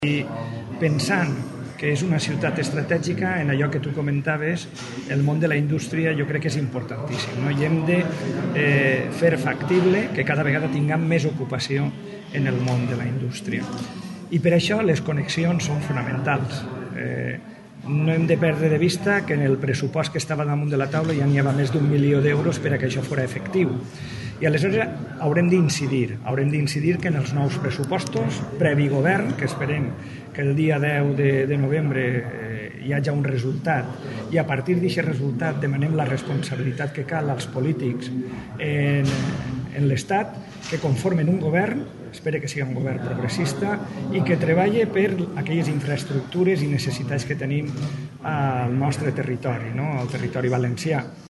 I pensant que és una ciutat estratègica, en allò que tu comentaves, el món de la indústria jo crec que és importantíssim, no? I hem de fer factible que cada vegada tinguem més ocupació en el món de la indústria. I per això les connexions són fonamentals. No hem de perdre de vista que en el pressupost que estava damunt de la taula ja n'hi havia més d'1 milió d'euros per a que això fos efectiu. I aleshores haurem d'incidir que en els nous pressupostos, previ govern, que esperem que el dia 10 de novembre hi hagi un resultat, i a partir d'aquest resultat demanem la responsabilitat que cal als polítics en l'Estat, que conformen un govern, espero que sigui un govern progressista, i que treballe per aquelles infraestructures i necessitats que tenim al nostre territori, no? Al territori valencià.